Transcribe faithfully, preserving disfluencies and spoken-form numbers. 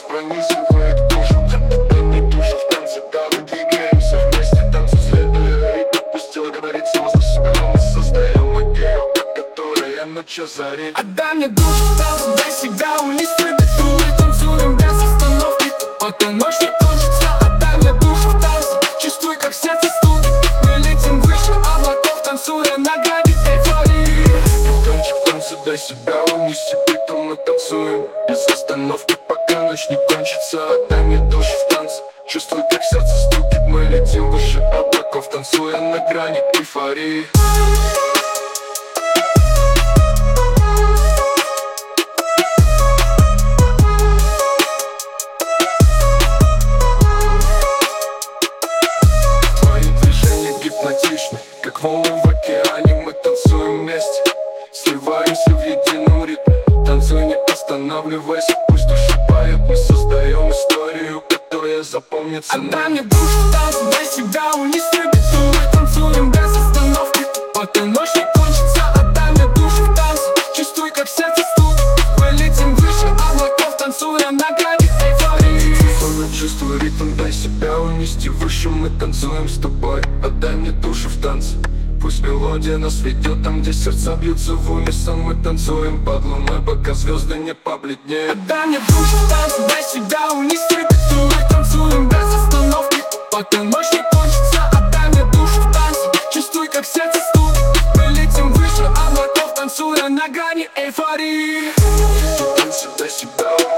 пронизывает душу. Дай душу в танце, да, мы двигаемся вместе, танцы следуя ритму. Пусть тело говорит само за себя, но мы создаем магию, которая ночью зарит. Отдай мне душу в танце, дай себя унести беду. И танцуем без остановки, пока ночь не кончится. Отдай мне душу в танце, чувствуй, как сердце стучит. Мы летим выше облаков, танцуя на грани эйфории. Танчик в танце, дай себя унести биту. Мы танцуем без остановки, пока ночь не кончится. Отдай мне душу в танце, чувствуй, как сердце стучит. Мы летим выше облаков, танцуя на грани эйфории. Как волны в океане, мы танцуем вместе, сливаемся в едином ритме. Танцуй, не останавливайся, пусть душа поет. Мы создаем историю, которая запомнится. Отдай мне душу в танце, дай себя унести беду. Мы танцуем без остановки, пока ночь не кончится. Отдай мне душу в танце, чувствуй, как сердце стучит. Мы летим выше облаков, танцуя на грани эйфории. Словно чувствуй ритм, дай себя унести выше. Мы танцуем с тобой, отдай мне душу в танце. Пусть мелодия нас ведет там, где сердца бьются в унисон. Мы танцуем под луной, пока звезды не побледнеют. Отдай мне душу в танце, дай себя унести беду. Мы танцуем без остановки, пока ночь не кончится. Отдай мне душу в танце, чувствуй, как сердце стучит. Мы летим выше облаков, танцуя на грани эйфории. Танцы, дай себя